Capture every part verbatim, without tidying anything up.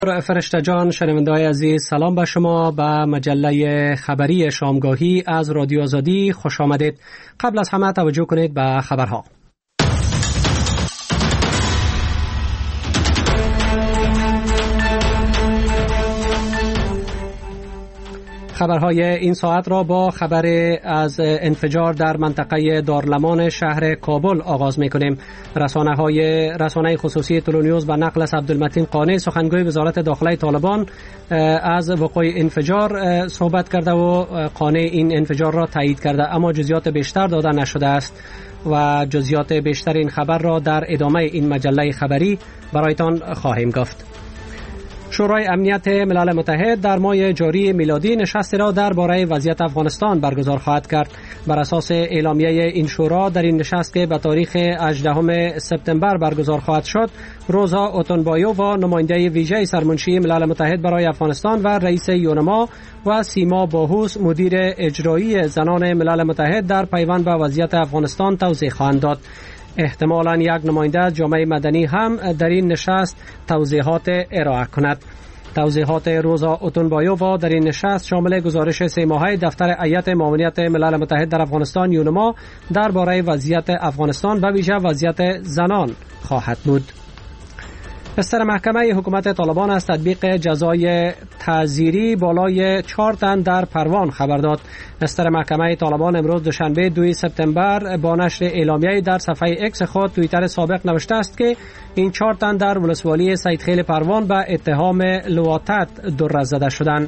فرشته جان، شنونده‌های عزیز، سلام به شما. به مجله خبری شامگاهی از رادیو آزادی خوش آمدید. قبل از همه توجه کنید به خبرها. خبرهای این ساعت را با خبر از انفجار در منطقه دارلمان شهر کابل آغاز می‌کنیم. رسانه‌های رسانه خصوصی تلونیوز به نقل از عبدالمتین قانی، سخنگوی وزارت داخله طالبان، از وقوع انفجار صحبت کرده و قانی این انفجار را تایید کرده، اما جزئیات بیشتر داده نشده است و جزئیات بیشتر این خبر را در ادامه این مجله خبری برایتان خواهیم گفت. شورای امنیت ملل متحد در ماه جاری میلادی نشستی را درباره وضعیت افغانستان برگزار خواهد کرد. بر اساس اعلامیه این شورا در این نشست که به تاریخ هجدهم سپتامبر برگزار خواهد شد، روزا اوتونبایو و نماینده ویژه سرمنشی ملل متحد برای افغانستان و رئیس یونما و سیما باهوس مدیر اجرایی زنان ملل متحد در پیوند به وضعیت افغانستان توضیح خواهند داد. احتمالاً یک نماینده از جامعه مدنی هم در این نشست توضیحات ارائه کند. توضیحات روزا اوتونبایووا در این نشست شامل گزارش سه ماهه دفتر هیئت معاونت ملل متحد در افغانستان یونما درباره وضعیت افغانستان و ویژه وضعیت زنان خواهد بود. بستر محکمه حکومت طالبان از تطبیق جزای تعزیری بالای چهار تن در پروان خبر داد. بستر محکمه طالبان امروز دوشنبه دوم سپتامبر با نشر اعلامیه در صفحه اکس خود توییتر سابق نوشته است که این چهار تن در ولسوالی سیدخیل پروان به اتهام لواطت در زده شدند.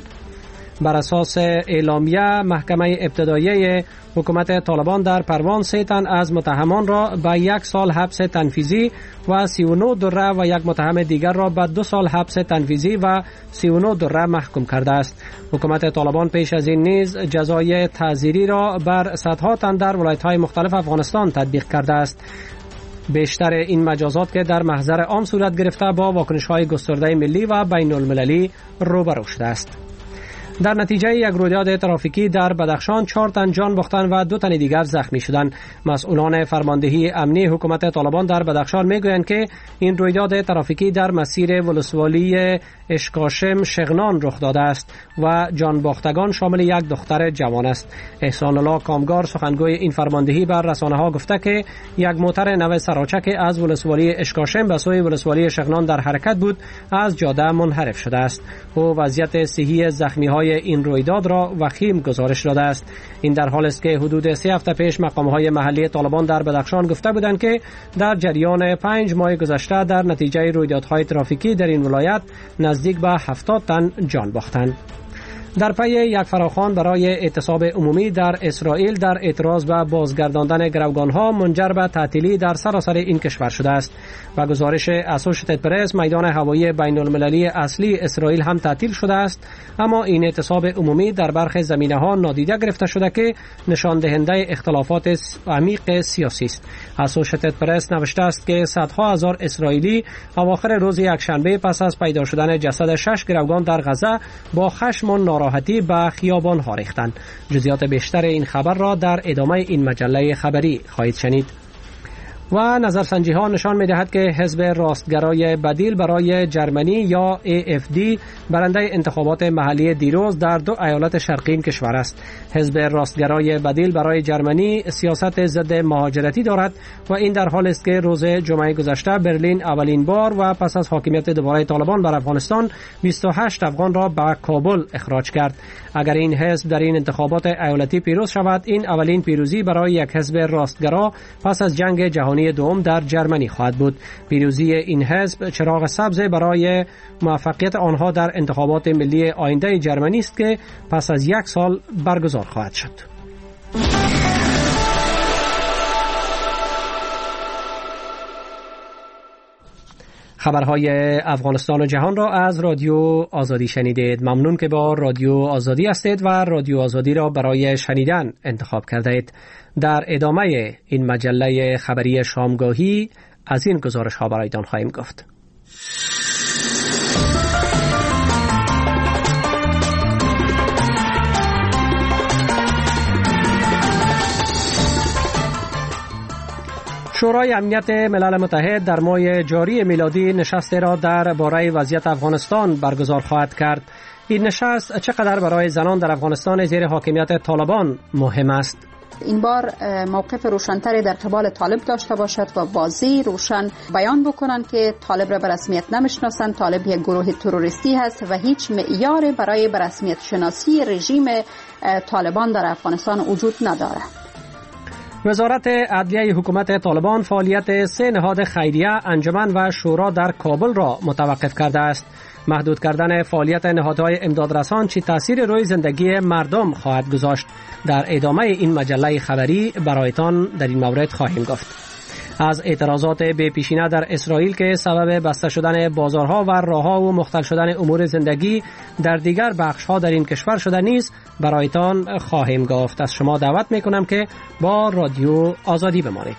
بر اساس اعلامیه محکمه ابتدایه حکومت طالبان در پروان سه تن از متهمان را به یک سال حبس تنفیذی و سی و نه دره و یک متهم دیگر را به دو سال حبس تنفیذی و سی و نه دره محکوم کرده است. حکومت طالبان پیش از این نیز جزای تعزیری را بر صدها تن در ولایت‌های مختلف افغانستان تطبیق کرده است. بیشتر این مجازات که در محضر عام صورت گرفته با واکنش‌های گسترده ملی و بین المللی روبرو شده است. در نتیجه یک رویداد ترافیکی در بدخشان چهار تن جان باختند و دو تن دیگر زخمی شدند. مسئولان فرماندهی امنی حکومت طالبان در بدخشان میگویند که این رویداد ترافیکی در مسیر ولسوالی اشکاشم شغنان رخ داده است و جان باختگان شامل یک دختر جوان است. احسان الله کامگار سخنگوی این فرماندهی بر رسانه‌ها گفته که یک موتر نو سراچه از ولسوالی اشکاشم به سوی ولسوالی شغنان در حرکت بود از جاده منحرف شده است. او وضعیت صحی زخمی‌های این رویداد را وخیم گزارش داده است. این در حالی است که حدود سه هفته پیش مقام‌های محلی طالبان در بدخشان گفته بودند که در جریان پنج ماه گذشته در نتیجه رویدادهای ترافیکی در این ولایت نزدیک به هفتاد تن جان باختند. در پی یک فراخوان برای اعتصاب عمومی در اسرائیل در اعتراض به بازگرداندن گروگان‌ها منجر به تعطیلی در سراسر این کشور شده است. و گزارش اسوشیتد پرس میدان هوایی بین المللی اصلی اسرائیل هم تعطیل شده است، اما این اعتصاب عمومی در برخی زمینه‌ها نادیده گرفته شده که نشان دهنده اختلافات عمیق سیاسی است. اسوشیتد پرس نوشته است که صدها هزار اسرائیلی اواخر روز یکشنبه پس از پیدا شدن جسد شش گروگان در غزه با خشم و ناراحتی به خیابان‌ها ریختند. جزئیات بیشتر این خبر را در ادامه این مجله خبری خواهید شنید. و نظرسنجی ها نشان می دهد که حزب راستگرای بدیل برای جرمنی یا ای اف دی برنده انتخابات محلی دیروز در دو ایالت شرقی این کشور است. حزب راستگرای بدیل برای جرمنی سیاست ضد مهاجرتی دارد و این در حالی است که روز جمعه گذشته برلین اولین بار و پس از حاکمیت دوباره طالبان بر افغانستان بیست و هشت افغان را به کابل اخراج کرد. اگر این حزب در این انتخابات ایالتی پیروز شود، این اولین پیروزی برای یک حزب راستگرا پس از جنگ جهانی دوم در جرمنی خواهد بود. پیروزی این حزب چراغ سبز برای موفقیت آنها در انتخابات ملی آینده جرمنی است که پس از یک سال برگزار خواهد شد. خبرهای افغانستان و جهان را از رادیو آزادی شنیدید. ممنون که با رادیو آزادی هستید و رادیو آزادی را برای شنیدن انتخاب کرده اید. در ادامه این مجله خبری شامگاهی از این گزارش ها برایتان خواهیم گفت. شورای امنیت ملل متحد در ماه جاری میلادی نشستی را در باره وضعیت افغانستان برگزار خواهد کرد. این نشست چقدر برای زنان در افغانستان زیر حاکمیت طالبان مهم است؟ این بار موقف روشن‌تری در قبال طالب داشته باشد و واضح روشن بیان بکنند که طالب را به رسمیت نمیشناسند، طالب یک گروه تروریستی هست و هیچ معیاری برای به رسمیت شناسی رژیم طالبان در افغانستان وجود ندارد. وزارت عدلیه حکومت طالبان فعالیت سه نهاد خیریه، انجمن و شورا در کابل را متوقف کرده است. محدود کردن فعالیت نهادهای امدادرسان چه تأثیر روی زندگی مردم خواهد گذاشت؟ در ادامه این مجله خبری برایتان در این مورد خواهیم گفت. از اعتراضات بی پیشینه در اسرائیل که سبب بسته شدن بازارها و راهها و مختل شدن امور زندگی در دیگر بخش‌ها در این کشور شده نیز برایتان خواهیم گفت. از شما دعوت میکنم که با رادیو آزادی بمانید.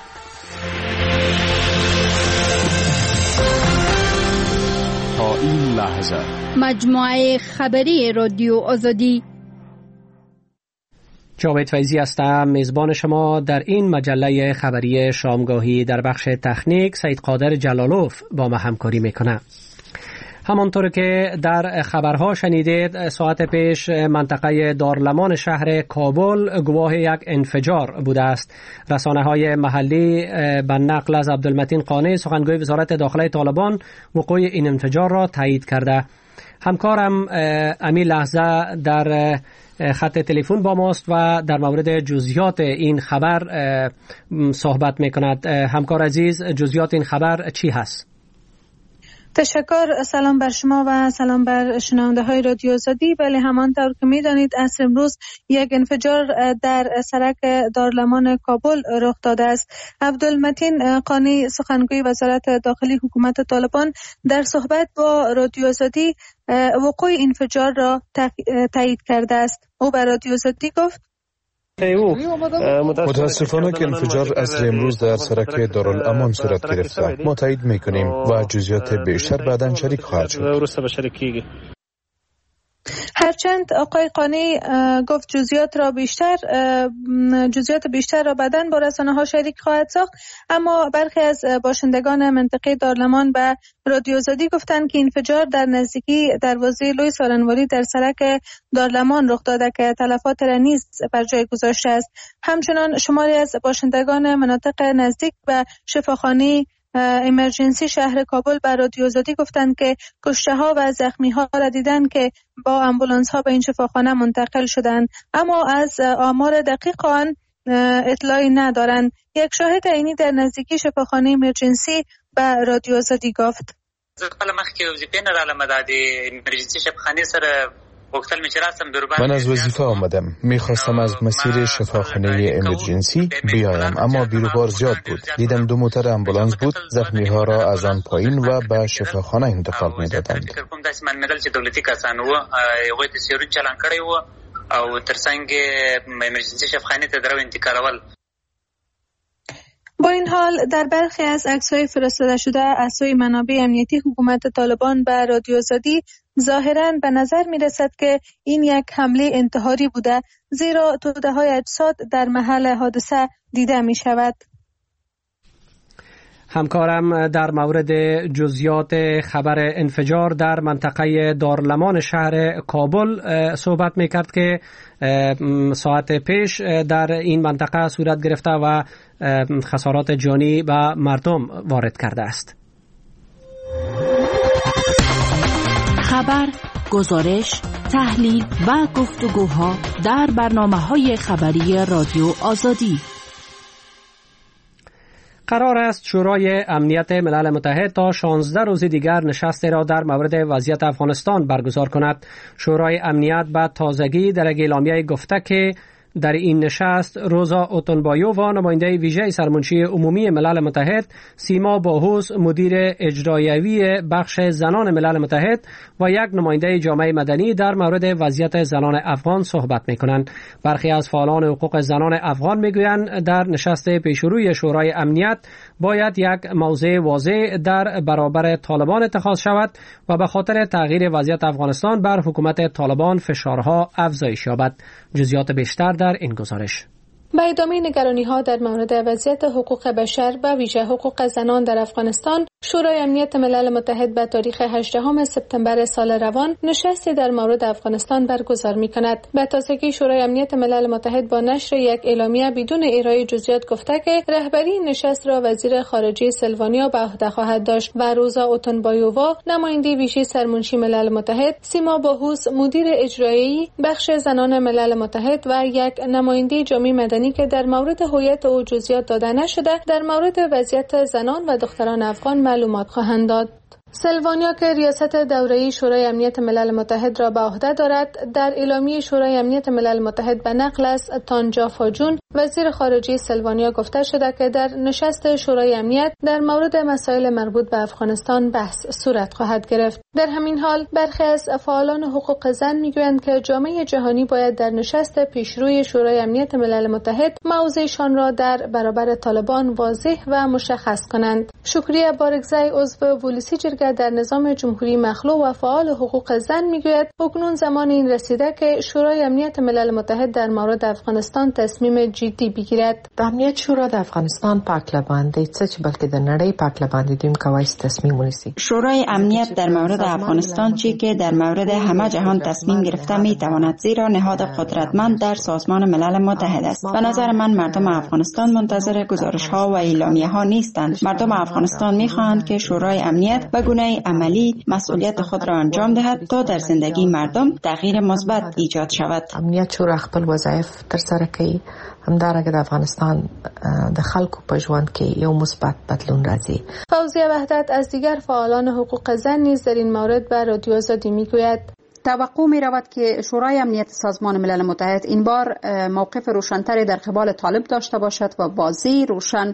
تا این لحظه مجموعه خبری رادیو آزادی. جاوید فیضی هستم، میزبان شما در این مجله خبری شامگاهی. در بخش تکنیک سید قادر جلالوف با ما همکاری میکنه. همانطور که در خبرها شنیدید، ساعت پیش منطقه دارلمان شهر کابل گواه یک انفجار بوده است. رسانه های محلی به نقل از عبدالمتین قانی سخنگوی وزارت داخله طالبان وقوع این انفجار را تایید کرده. همکارم امی لحظه در خط تلفن با ماست و در مورد جزئیات این خبر صحبت میکند. همکار عزیز، جزئیات این خبر چی هست؟ تشکر. سلام بر شما و سلام بر شنونده های رادیو آزادی. بله، همانطور که میدانید عصر امروز یک انفجار در سرک دارلمان کابل رخ داده است. عبدالمتین قانی سخنگوی وزارت داخلی حکومت طالبان در صحبت با رادیو آزادی وقوع انفجار را تایید کرده است. او بر رادیو آزادی گفت: متاسفانه که انفجار عصر امروز در سرک دارالامان صورت گرفته. ما تایید میکنیم و جزئیات بیشتر بعداً شریک خواهد شد. هرچند آقای قانی گفت جزئیات را بیشتر جزئیات بیشتر را بعداً با رسانه ها شریک خواهد ساخت، اما برخی از باشندگان منطقه دارلمان به رادیو آزادی گفتند که انفجار در نزدیکی دروازه لوی سارنواری در سرک دارلمان رخ داده که تلفات را نیز بر جای گذاشته است. همچنان شماری از باشندگان مناطق نزدیک به شفاخانه امرجنسی شهر کابل بر رادیو آزادی گفتند که کشته ها و زخمی ها را دیدند که با امبولانس ها به این شفاخانه منتقل شدند، اما از آمار دقیق آن اطلاعی ندارند. یک شاهد عینی در نزدیکی شفاخانه امرجنسی به رادیو آزادی گفت: من از وظیفه آمدم. میخواستم از مسیر شفاخانه امرجنسی بیایم، اما بیروبار زیاد بود. دیدم دو موتر امبولانس بود. زخمی ها را از آن پایین و به شفاخانه انتقال میدادند. او ترڅنګ امرجنسي شفاخانه ته درو انتقالول. با این حال در برخی از عکس‌های فرستاده شده از سوی منابع امنیتی حکومت طالبان به رادیو آزادی ظاهراً به نظر می‌رسد که این یک حمله انتحاری بوده، زیرا توده‌های اجساد در محل حادثه دیده می‌شود. همکارم در مورد جزئیات خبر انفجار در منطقه دارلمان شهر کابل صحبت میکرد که ساعت پیش در این منطقه صورت گرفته و خسارات جانی به مردم وارد کرده است. خبر، گزارش، تحلیل و گفتگوها در برنامه‌های خبری رادیو آزادی. قرار است شورای امنیت ملل متحد تا شانزده روز دیگر نشستی را در مورد وضعیت افغانستان برگزار کند. شورای امنیت به تازگی در اعلامیه گفته که در این نشست روزا اوتونبایو و نماینده ویژه سرمنشی عمومی ملل متحد سیما باهوس مدیر اجرایوی بخش زنان ملل متحد و یک نماینده جامعه مدنی در مورد وضعیت زنان افغان صحبت می‌کنند. برخی از فعالان حقوق زنان افغان می‌گویند در نشست پیشروی شورای امنیت باید یک موضع واضح در برابر طالبان اتخاذ شود و به خاطر تغییر وضعیت افغانستان بر حکومت طالبان فشارها افزایش یابد. جزئیات بیشتر در این گزارش. به ادامه نگرانی‌ها در مورد وضعیت حقوق بشر و ویژه حقوق زنان در افغانستان، شورای امنیت ملل متحد به تاریخ هجدهم سپتامبر سال روان نشستی در مورد افغانستان برگزار می‌کند. به تازگی شورای امنیت ملل متحد با نشر یک اعلامیه بدون ارائه جزئیات گفته که رهبری نشست را وزیر خارجه سلوانیا به عهده خواهد داشت و روزا اوتونبایووا، نماینده ویژه سرمنشی ملل متحد، سیما باهوس، مدیر اجرایی بخش زنان ملل متحد و یک نماینده جامعه مدنی که در مورد هویت او جزئیات داده نشده در مورد وضعیت زنان و دختران افغان معلومات خواهند داد. سلوانیا که ریاست دوره‌ای شورای امنیت ملل متحد را به عهده دارد، در اعلامیه شورای امنیت ملل متحد به نقل از تانجا فاجون، وزیر خارجه سلوانیا گفته شده که در نشست شورای امنیت در مورد مسائل مربوط به افغانستان بحث صورت خواهد گرفت. در همین حال برخی از فعالان حقوق زن میگویند که جامعه جهانی باید در نشست پیشروی شورای امنیت ملل متحد موضعشان را در برابر طالبان واضح و مشخص کنند. شکریه بارگزای، عضو ولسی جرگه در نظام جمهوری مخلوع و فعال حقوق زن میگوید اکنون زمان این رسیده که شورای امنیت ملل متحد در مورد افغانستان تصمیم جدی بگیرد. د امنیت شورا د افغانستان پاکلباندی څه چې بلکې د نړۍ پاکلباندی دویم کوي تصمیم ونیسي. شورای امنیت در مورد افغانستان چی که در مورد همه جهان تصمیم گرفته می تواند، زیرا نهاد قدرتمند در سازمان ملل متحد است. به نظر من مردم افغانستان منتظر گزارش ها و اعلامیه ها نیستند. مردم افغانستان می خواهند که شورای امنیت به گونه عملی مسئولیت خود را انجام دهد تا در زندگی مردم تغییر مثبت ایجاد شود. امنیت شورا خپل وظایف ترسره کوي، همدارنګه د افغانستان د خلکو په ژوند کې یو مثبت بدلون راځي. فوزیه وحدت از دیگر فعالان حقوق زن نیز در این مورد به رادیو آزادی میگوید توقع می رود که شورای امنیت سازمان ملل متحد این بار موقف روشن‌تری در قبال طالب داشته باشد و واضح روشن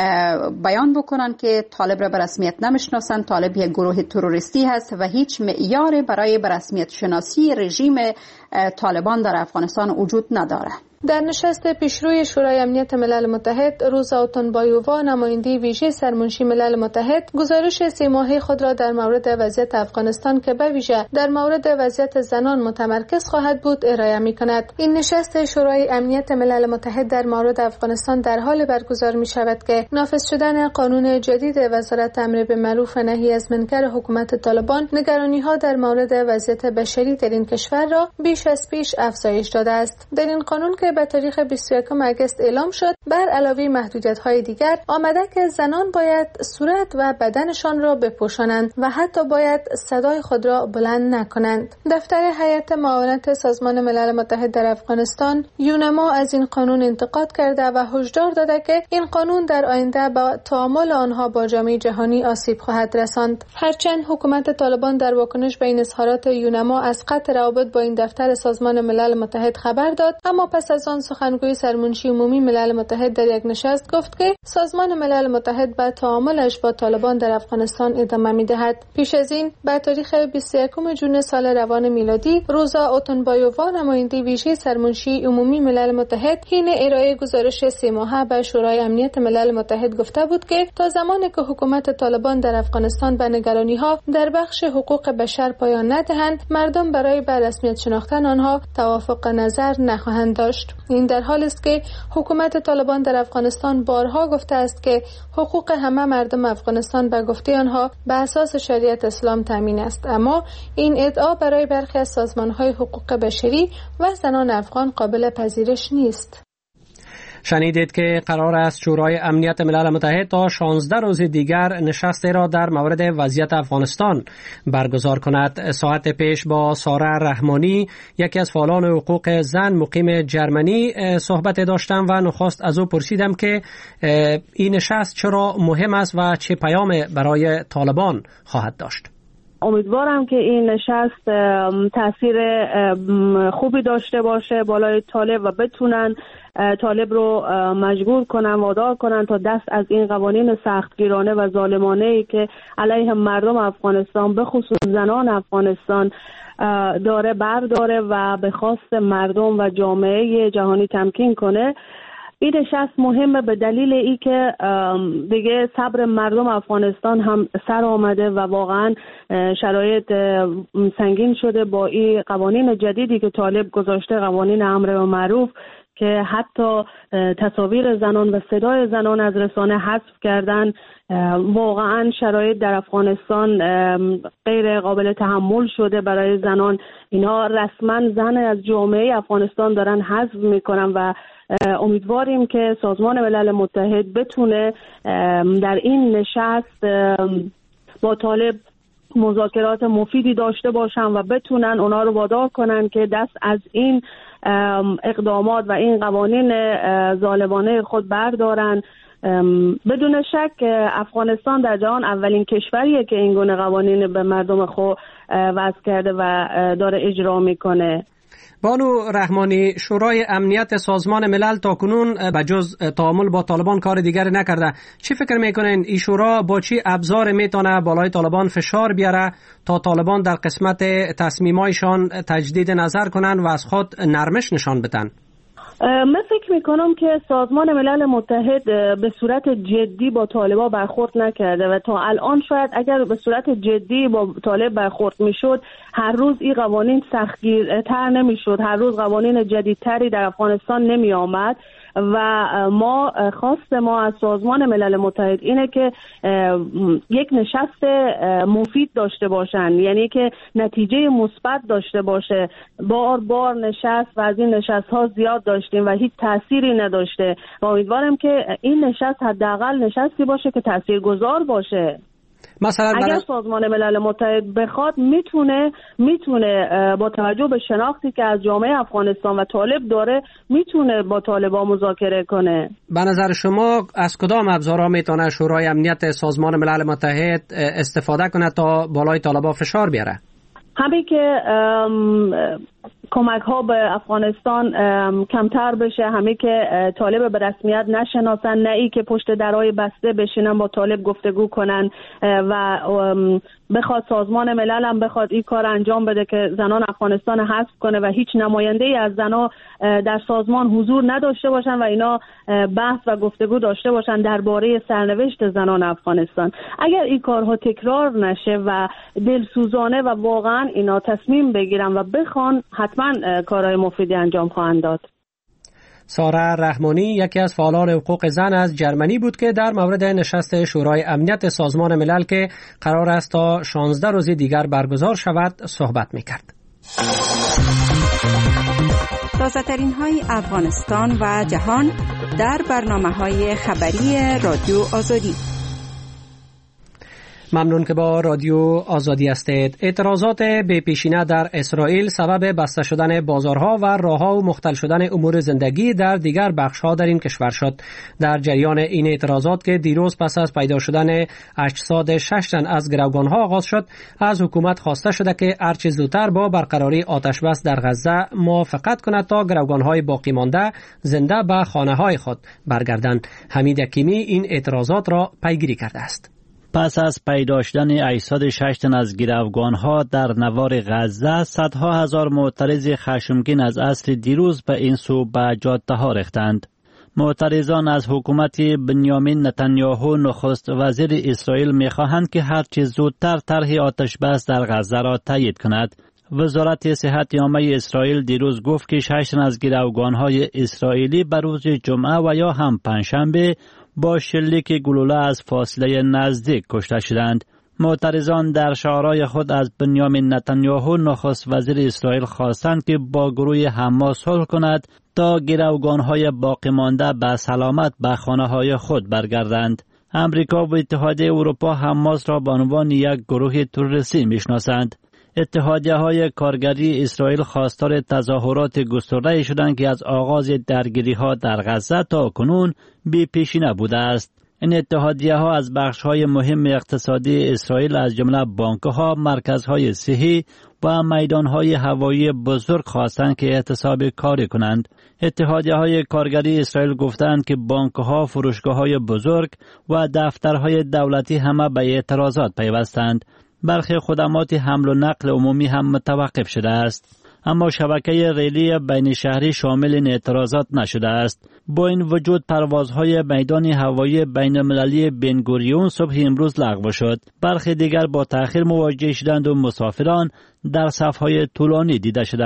بیان بکنند که طالب را به رسمیت نمیشناسند. طالب یک گروه تروریستی هست و هیچ معیار برای به رسمیت شناسی رژیم طالبان در افغانستان وجود ندارد. در نشست پیشروی شورای امنیت ملل متحد، روزا اوتونبایووا، نماینده ویژه سرمنشی ملل متحد، گزارش سه ماهه خود را در مورد وضعیت افغانستان که به ویژه در مورد وضعیت زنان متمرکز خواهد بود ارائه می‌کند. این نشست شورای امنیت ملل متحد در مورد افغانستان در حال برگزار می‌شود که نافذ شدن قانون جدید وزارت امر بالمعروف و نهی از منکر حکومت طالبان نگرانی‌ها در مورد وضعیت بشری در این کشور را بیش از پیش افزایش داده است. در این قانون که به تاریخ بیست و یکم اگست اعلام شد، بر علاوه محدودیت‌های دیگر آمده که زنان باید صورت و بدنشان را بپوشانند و حتی باید صدای خود را بلند نکنند. دفتر هیئت معاونت سازمان ملل متحد در افغانستان یونما از این قانون انتقاد کرده و هشدار داده که این قانون در آینده با تعامل آنها با جامعه جهانی آسیب خواهد رساند. هرچند حکومت طالبان در واکنش به این اظهارات یونما از قطع روابط با این دفتر سازمان ملل متحد خبر داد، اما پس از آن سخنگوی سرمنشی عمومی ملل متحد در یک نشست گفت که سازمان ملل متحد به تعاملش با طالبان در افغانستان ادامه می‌دهد. پیش از این به تاریخ بیست و یکم ژوئن سال روان میلادی، روزا اوتونبایووا، نماینده ویژه سرمنشی عمومی ملل متحد، حین ارائه گزارش سه ماهه به شورای امنیت ملل متحد گفته بود که تا زمانی که حکومت طالبان در افغانستان به نگرانی‌ها در بخش حقوق بشر پایان ندهند، مردم برای به رسمیت شناختن آنها توافق نظر نخواهند داشت. این در حالی است که حکومت طالبان در افغانستان بارها گفته است که حقوق همه مردم افغانستان به گفته آنها به اساس شریعت اسلام تامین است، اما این ادعا برای برخی از سازمان‌های حقوق بشری و زنان افغان قابل پذیرش نیست. شنیدید که قرار است شورای امنیت ملل متحد تا شانزده روز دیگر نشستی را در مورد وضعیت افغانستان برگزار کند. ساعت پیش با ساره رحمانی، یکی از فعالان حقوق زن مقیم جرمنی، صحبت داشتم و نخست از او پرسیدم که این نشست چرا مهم است و چه پیام برای طالبان خواهد داشت. امیدوارم که این نشست تاثیر خوبی داشته باشه بالای طالب و بتونن طالب رو مجبور کنن، وادار کنن تا دست از این قوانین سختگیرانه و ظالمانه‌ای که علیه مردم افغانستان به خصوص زنان افغانستان داره برداره و به خواست مردم و جامعه جهانی تمکین کنه. این نشست مهمه به دلیل ای که دیگه صبر مردم افغانستان هم سر آمده و واقعا شرایط سنگین شده با این قوانین جدیدی که طالب گذاشته، قوانین امر و معروف که حتی تصاویر زنان و صدای زنان از رسانه حذف کردن. واقعا شرایط در افغانستان غیر قابل تحمل شده برای زنان. اینها رسما زن از جامعه افغانستان دارن حذف میکنن و امیدواریم که سازمان ملل متحد بتونه در این نشست با طالب مذاکرات مفیدی داشته باشن و بتونن اونا رو وادار کنن که دست از این اقدامات و این قوانین ظالمانه خود بردارن. بدون شک افغانستان در جهان اولین کشوریه که این گونه قوانین به مردم خود وضع کرده و داره اجرا میکنه. بانو رحمانی، شورای امنیت سازمان ملل تاکنون به جز تعامل با طالبان کار دیگری نکرده. چی فکر میکنین این شورا با چی ابزار میتونه بالای طالبان فشار بیاره تا طالبان در قسمت تصمیمایشان تجدید نظر کنن و از خود نرمش نشان بدن؟ من فکر میکنم که سازمان ملل متحد به صورت جدی با طالبان برخورد نکرده و تا الان شاید اگر به صورت جدی با طالب برخورد میشد هر روز این قوانین سختگیرتر نمیشد، هر روز قوانین جدیدتری در افغانستان نمی آمد و ما خواست ما از سازمان ملل متحد اینه که یک نشست مفید داشته باشن، یعنی که نتیجه مثبت داشته باشه. بار بار نشست و از این نشست ها زیاد داشتیم و هیچ تأثیری نداشته و امیدوارم که این نشست حداقل نشستی باشه که تاثیرگذار باشه. مثلا اگر برای... سازمان ملل متحد بخواد میتونه میتونه با توجه به شناختی که از جامعه افغانستان و طالب داره میتونه با طالبا مذاکره کنه. به نظر شما از کدام ابزارها میتونه شورای امنیت سازمان ملل متحد استفاده کنه تا بالای طالبا فشار بیاره؟ همین که کمک ها به افغانستان کمتر بشه، همین که طالب به رسمیت نشناسن، نه ای که پشت درهای بسته بشینن با طالب گفتگو کنن و بخواد سازمان ملل هم بخواد این کار انجام بده که زنان افغانستان حذف کنه و هیچ نماینده ای از زنان در سازمان حضور نداشته باشن و اینا بحث و گفتگو داشته باشن درباره سرنوشت زنان افغانستان. اگر این کارها تکرار نشه و دلسوزانه و واقعا اینا تصمیم بگیرن و بخوان، حتما کارهای مفیدی انجام خواهند داد. ساره رحمانی یکی از فعالان حقوق زن از جرمنی بود که در مورد نشست شورای امنیت سازمان ملل که قرار است تا شانزده روز دیگر برگزار شود صحبت می‌کرد. تازه‌ترین های افغانستان و جهان در برنامه‌های خبری رادیو آزادی. ممنون که با رادیو آزادی هستید. اعتراضات بی پیشینه در اسرائیل سبب بسته شدن بازارها و راهها و مختل شدن امور زندگی در دیگر بخش‌ها در این کشور شد. در جریان این اعتراضات که دیروز پس از پیدا شدن اجساد شش تن از گروگان‌ها آغاز شد، از حکومت خواسته شده که هرچه زودتر با برقراری آتش بس در غزه موافقت کند تا گروگان‌های باقی مانده زنده به خانه‌های خود برگردند. حمید حکیمی این اعتراضات را پیگیری کرده است. پس از پیدا شدن اجساد شش تن از گروگان‌ها در نوار غزه، صدها هزار معترض خشمگین از عصر دیروز به این سو به جاده‌ها ریختند. معترضان از حکومت بنیامین نتانیاهو نخست وزیر اسرائیل می‌خواهند که هرچه زودتر طرح آتش بس در غزه را تایید کند. وزارت صحت عامه اسرائیل دیروز گفت که شش تن از گروگان‌های اسرائیلی به روز جمعه و یا هم پنجشنبه با شلیک گلوله از فاصله نزدیک کشته شدند. معترضان در شعارهای خود از بنیامین نتانیاهو نخست وزیر اسرائیل خواستند که با گروه حماس صلح کند تا گروگان‌های باقی مانده به سلامت به خانه‌های خود برگردند. امریکا و اتحادیه اروپا حماس را به عنوان یک گروه تروریستی میشناسند. اتحادیه‌های کارگری اسرائیل خواستار تظاهرات گسترده شدند که از آغاز درگیری‌ها در غزه تا کنون بی پیشینه بوده است. این اتحادیه‌ها از بخش‌های مهم اقتصادی اسرائیل از جمله بانک‌ها، مرکزهای صحی و میدان‌های هوایی بزرگ خواستند که اعتصاب کاری کنند. اتحادیه‌های کارگری اسرائیل گفتند که بانک‌ها، فروشگاه‌های بزرگ و دفترهای دولتی همه به اعتراضات پیوستند. برخی خدمات حمل و نقل عمومی هم متوقف شده است. اما شبکه ریلی بین شهری شامل این اعتراضات نشده است. با این وجود پروازهای میدان هوایی بین المللی بن گوریون صبح امروز لغو شد. برخی دیگر با تأخیر مواجه شدند و مسافران در صفهای طولانی دیده شدند.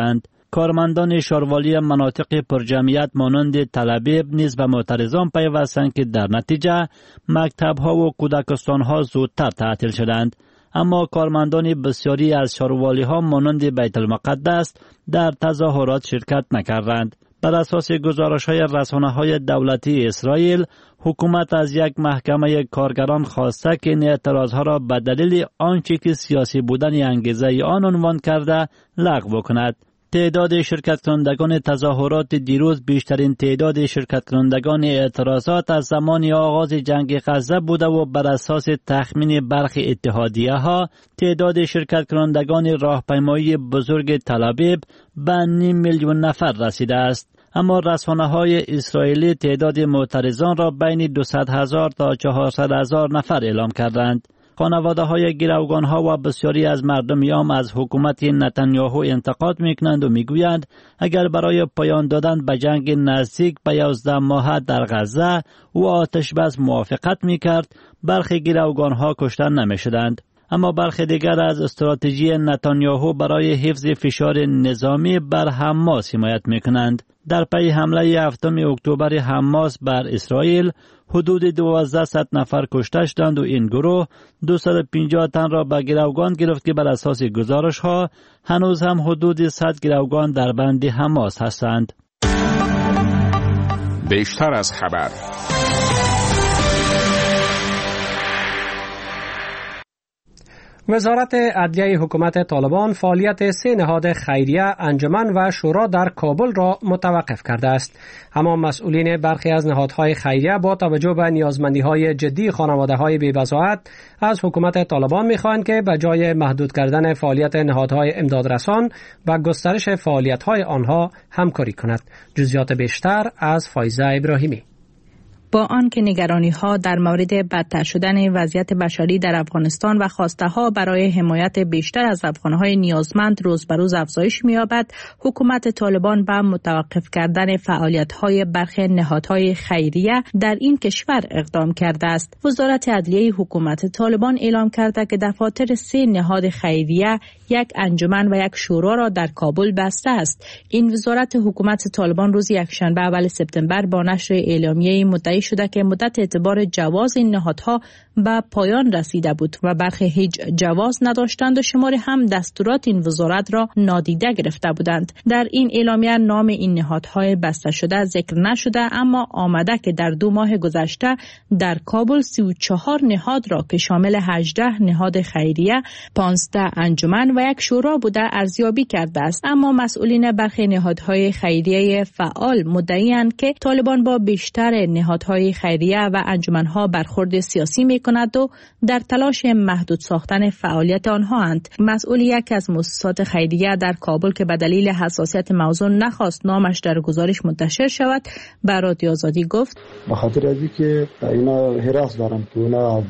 کارمندان شاروالی مناطق پرجمعیت مانند تل‌آبیب نیز به معترضان پیوستند که در نتیجه مکتب‌ها و کودکستان‌ها زودتر تعطیل شدند. اما کارمندان بسیاری از شاروالی‌ها مانند بیت المقدس در تظاهرات شرکت نکردند. بر اساس گزارش‌های رسانه‌های دولتی اسرائیل، حکومت از یک محکمه کارگران خواسته که این اعتراضها را به دلیل آنچه که سیاسی بودن انگیزه آن عنوان کرده لغو کند. تعداد شرکت کنندگان تظاهرات دیروز بیشترین تعداد شرکت کنندگان اعتراضات از زمان آغاز جنگ غزه بوده و بر اساس تخمین برخی اتحادیه ها تعداد شرکت کنندگان راهپیمایی بزرگ تل‌آبیب به نیم میلیون نفر رسیده است. اما رسانه‌های اسرائیلی تعداد معترضان را بین دویست هزار تا چهارصد هزار نفر اعلام کردند. خانواده‌های گروگان‌ها و بسیاری از مردمیان از حکومت نتانیاهو انتقاد می‌کنند و می‌گویند اگر برای پایان دادن به جنگ نزدیک به یازده ماه در غزه او آتش بس موافقت می‌کرد، برخی گروگان‌ها کشته نمی‌شدند. اما برخی دیگر از استراتژی نتانیاهو برای حفظ فشار نظامی بر حماس حمایت می‌کنند. در پی حمله هفتم اکتبر حماس بر اسرائیل، حدود دوازده نفر کشته شدند و این گروه دویست و پنجاه تن را به گروگان گرفت که بر اساس گزارش‌ها هنوز هم حدود صد گروگان در بند حماس هستند. بیشتر از خبر. وزارت عدلیه حکومت طالبان فعالیت سه نهاد خیریه، انجمن و شورا در کابل را متوقف کرده است. اما مسئولین برخی از نهادهای خیریه با توجه به نیازمندی‌های جدی خانواده‌های بی‌وضاحت از حکومت طالبان می‌خواهند که به جای محدود کردن فعالیت نهادهای امدادرسان و گسترش فعالیت‌های آنها همکاری کند. جزئیات بیشتر از فایزه ابراهیمی. با آنکه نگرانی‌ها در مورد بدتر شدن وضعیت بشری در افغانستان و خواسته‌ها برای حمایت بیشتر از افغان‌های نیازمند روز به روز افزایش می‌یابد، حکومت طالبان به متوقف کردن فعالیت‌های برخی نهادهای خیریه در این کشور اقدام کرده است. وزارت عدلیه حکومت طالبان اعلام کرده که دفاتر سه نهاد خیریه، یک انجمن و یک شورا را در کابل بسته است. این وزارت حکومت طالبان روز یکشنبه اول سپتامبر با نشر اعلامیه مدعی شده که مدت اعتبار جواز این نهادها به پایان رسیده بود و برخی هیچ جواز نداشتند و شماری هم دستورات این وزارت را نادیده گرفته بودند. در این اعلامیه نام این نهادهای بسته شده ذکر نشده، اما آمده که در دو ماه گذشته در کابل سی و چهار نهاد را که شامل هجده نهاد خیریه، پانزده انجمن و یک شورا بوده ارزیابی کرده است. اما مسئولین برخی نهادهای خیریه فعال مدعی‌اند که طالبان با بیشتر نهادهای خیریه و انجمنها برخورد سیاسی می‌کند و در تلاش محدود ساختن فعالیت آنها اند. مسئول یک از مؤسسات خیریه در کابل که به دلیل حساسیت موضوع نخواست نامش در گزارش منتشر شود، به رادیو آزادی گفت: به خاطر از اینکه اینا حراس دارن که اونا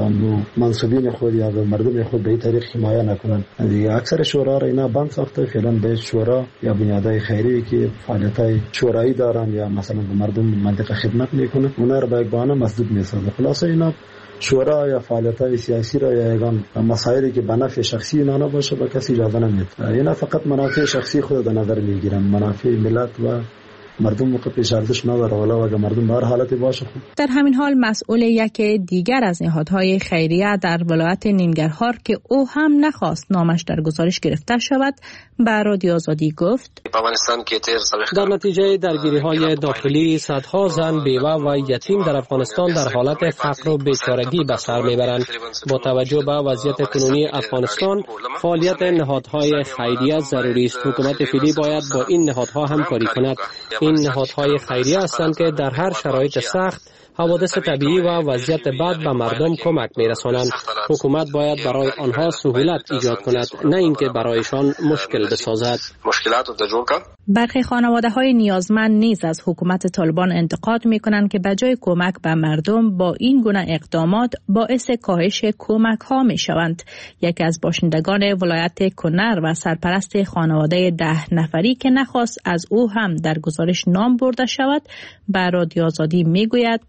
منصبین خود یا مردم خود به این طریق حمایت نکنن. اکثر شورا را اینا بند ساخته، فعلا به شورا یا بنیادهای خیریه که فعالیت‌های شورایی دارن یا مثلا به مردم منطقه خدمت میکنه، اونا را به یک بهانه مسدود میسازه. خلاصه اینا شورا یا فعالیت‌های سیاسی را یا یگان مسائلی که به نفع شخصی اینا نباشه به کسی اجازه نمیده. اینا فقط منافع شخصی خود در نظر میگیرن، منافع ملت و مردم موقع پیش ارزش نداره، ولی اگر مردم به هر حالتی باشه خوب. در همین حال مسئول یک دیگر از نهادهای خیریه در ولایت ننگرهار که او هم نخواست نامش در گزارش گرفته شود، به رادیو آزادی گفت: در نتیجه درگیری‌های داخلی صدها زن، بیوه و یتیم در افغانستان در حالت فقر و بیچارگی به سر میبرند. با توجه به وضعیت کنونی افغانستان، فعالیت نهادهای خیریه ضروری است. حکومت فعلی باید با این نهادها همکاری کند. این نهادهای خیریه هستند که در هر شرایط سخت، حوادث طبیعی و وضعیت بد به مردم کمک می‌رسانند. حکومت باید برای آنها سهولت ایجاد کند، نه اینکه برایشان مشکل بسازد. برخی خانواده‌های نیازمند نیز از حکومت طالبان انتقاد می‌کنند که به جای کمک به مردم با این گونه اقدامات باعث کاهش کمک‌ها می‌شوند. یکی از باشندگان ولایت کنر و سرپرست خانواده ده نفری که نخواست از او هم در گزارش نام برده شود، به رادیو آزادی می‌گوید: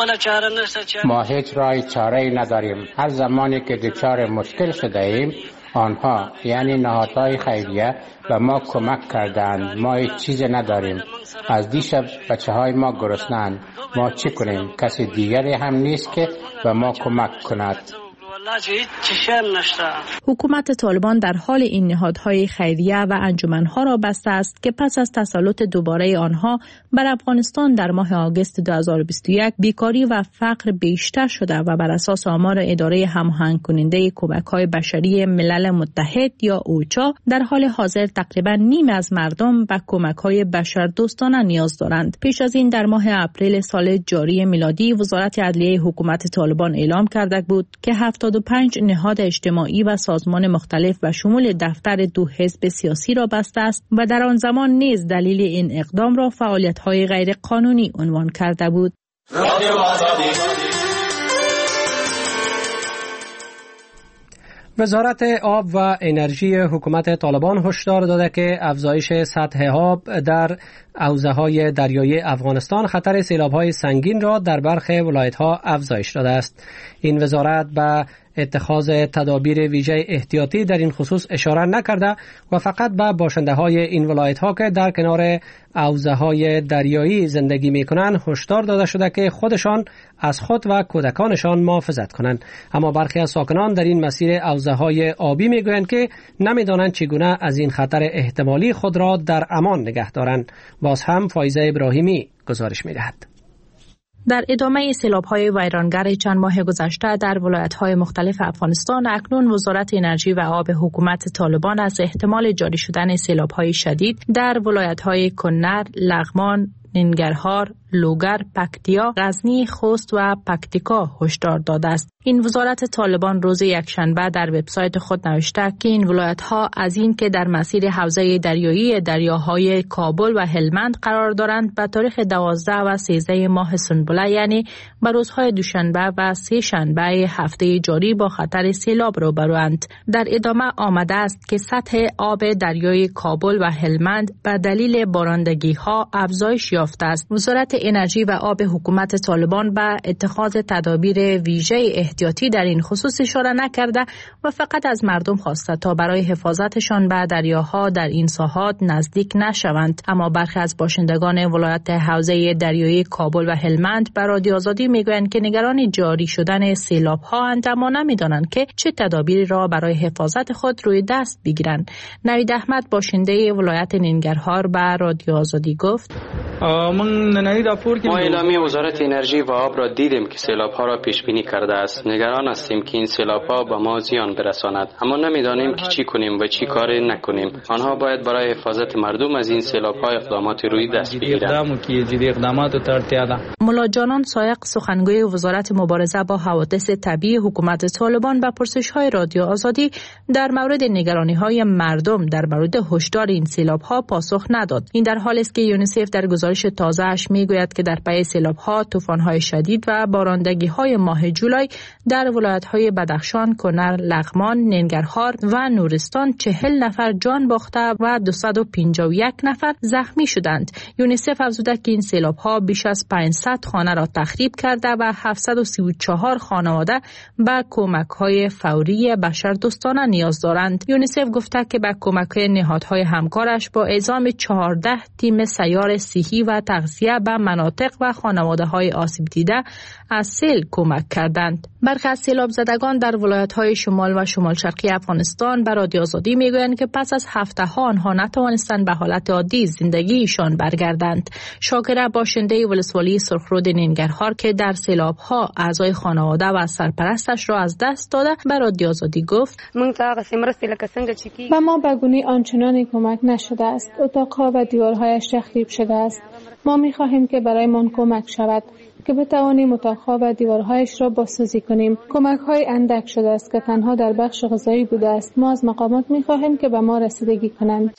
ما هیچ راه چاره‌ای نداریم. هر زمانی که دچار مشکل شده ایم آنها یعنی نهادهای خیریه و ما کمک کردند. ما هیچ چیز نداریم. از دیشب بچه های ما گرسنند. ما چی کنیم؟ کسی دیگری هم نیست که به ما کمک کند. حکومت طالبان در حال این نهادهای خیریه و انجمنها را بسته است که پس از تسلط دوباره آنها بر افغانستان در ماه آگوست دو هزار و بیست و یک بیکاری و فقر بیشتر شده و بر اساس آمار اداره هماهنگ کننده کمک‌های بشری ملل متحد یا اوچا در حال حاضر تقریبا نیم از مردم به کمک‌های بشردوستانه نیاز دارند. پیش از این در ماه اپریل سال جاری میلادی وزارت عدلیه حکومت طالبان اعلام کرده بود که هفتاد و پنج نهاد اجتماعی و سازمان مختلف و شمول دفتر دو حزب سیاسی را بسته است و در آن زمان نیز دلیل این اقدام را فعالیت‌های غیر قانونی عنوان کرده بود. وزارت آب و انرژی حکومت طالبان هشدار داده که افزایش سطح آب در حوزه‌های دریایی افغانستان خطر سیلاب‌های سنگین را در برخی ولایت‌ها افزایش داده است. این وزارت به اتخاذ تدابیر ویژه احتیاطی در این خصوص اشاره نکرده و فقط به باشنده‌های این ولایت‌ها که در کنار حوزه‌های دریایی زندگی می‌کنند هشدار داده شده که خودشان از خود و کودکانشان محافظت کنند. اما برخی از ساکنان در این مسیر حوزه‌های آبی می‌گویند که نمی‌دانند چگونه از این خطر احتمالی خود را در امان نگه دارند. باز هم فایزه ابراهیمی گزارش می‌دهد. در ادامه سیلاب‌های ویرانگر چند ماه گذشته در ولایت‌های مختلف افغانستان اکنون وزارت انرژی و آب حکومت طالبان از احتمال جاری شدن سیلاب‌های شدید در ولایت‌های کنر، لغمان، ننگرهار، لوگر، پکتیا، غزنی، خوست و پکتیکا هشدار داده است. این وزارت طالبان روز یکشنبه در وبسایت خود نوشته که این ولایت‌ها از این که در مسیر حوزه دریایی دریاهای کابل و هلمند قرار دارند به تاریخ دوازده و سیزده ماه سنبله یعنی به روزهای دوشنبه و سه شنبه هفته جاری با خطر سیلاب روبروند. در ادامه آمده است که سطح آب دریای کابل و هلمند به دلیل بارندگی‌ها افزایش یافته است. وزارت انرژی و آب حکومت طالبان به اتخاذ تدابیر ویژه احتیاطی در این خصوص اشاره نکرده و فقط از مردم خواسته تا برای حفاظتشان به دریاها در این ساحات نزدیک نشوند. اما برخی از باشندگان ولایت حوزه دریایی کابل و هلمند به رادیو آزادی میگویند که نگران جاری شدن سیلاب‌ها اند اما نمیدانند که چه تدابیری را برای حفاظت خود روی دست بگیرند. نوید احمد باشنده ولایت ننگرهار به رادیو آزادی گفت: ما اعلامیه وزارت انرژی و آب را دیدیم که سیلاب‌ها را پیش بینی کرده است. نگران هستیم که این سیلاب‌ها به ما زیان برساند، اما نمی‌دانیم که چی کنیم و چی کار نکنیم. آنها باید برای حفاظت مردم از این سیلاب‌ها اقدامات روی دست بگیرند. ملا جانان سایق سخنگوی وزارت مبارزه با حوادث طبیعی حکومت طالبان به پرسش‌های رادیو آزادی در مورد نگرانی‌های مردم در مورد هشدار این سیلاب‌ها پاسخ نداد. این در حالی است که یونیسف در گزارش تازه‌اش میگوید که در پی سیلاب‌ها، طوفان‌های شدید و بارندگی‌های ماه جولای در ولایت‌های بدخشان، کنر، لغمان، ننگرهار و نورستان چهل نفر جان باخته و دویست و پنجاه و یک نفر زخمی شدند. یونیسف افزوده که این سیلاب‌ها بیش از پانصد خانه را تخریب کرده و هفتصد و سی و چهار خانواده به کمک‌های فوری بشردوستانه نیاز دارند. یونیسف گفته که به کمک نهادهای همکارش با اعزام چهارده تیم سیار صحی و تغذیه به مناطق و خانواده‌های آسیب دیده از سیل کمک کردند. برخی از سیلاب زدگان در ولایت‌های شمال و شمال شرقی افغانستان به رادیو آزادی میگویند که پس از هفته‌ها آنها نتوانستند به حالت عادی زندگیشان برگردند. شاکره باشنده ولسوالی سرخرود ننگرهار که در سیلاب‌ها اعضای خانواده و سرپرستش را از دست داده به رادیو آزادی گفت: و ما به گونه آنچنانی کمک نشده است. اتاق‌ها و دیوارهایش تخریب شده است. ما می‌خواهیم که برایمان کمک شود که بتوانیم اتاق‌ها و دیوارهایش را بازسازی کنیم. کمک‌های اندک شده است که تنها در بخش غذایی بوده است. ما از مقامات می‌خواهیم که به ما رسیدگی کنند.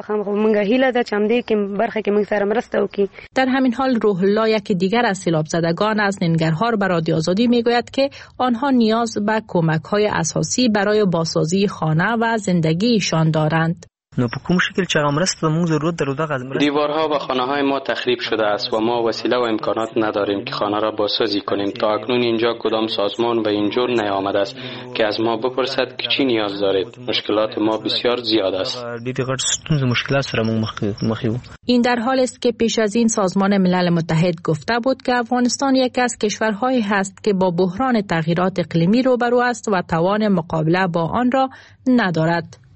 در همین حال روح الله یک دیگر از سیلاب زدگان از ننگرهار به رادیو آزادی میگوید که آنها نیاز به کمک‌های اساسی برای بازسازی خانه و زندگیشان دارند. نو په کوم شکل چې مرسته موږ ضرورت درو دغه دیوارها و خانه‌های ما تخریب شده است و ما وسیله و امکانات نداریم که خانه را بازسازی کنیم. تا اکنون اینجا کدام سازمان و اینجور نیامده است که از ما بپرسد که چی نیاز دارید. مشکلات ما بسیار زیاد است. این در حالی است که پیش از این سازمان ملل متحد گفته بود که افغانستان یکی از کشورهایی هست که با بحران تغییرات اقلیمی روبرو است و توان مقابله با آن را ندارد.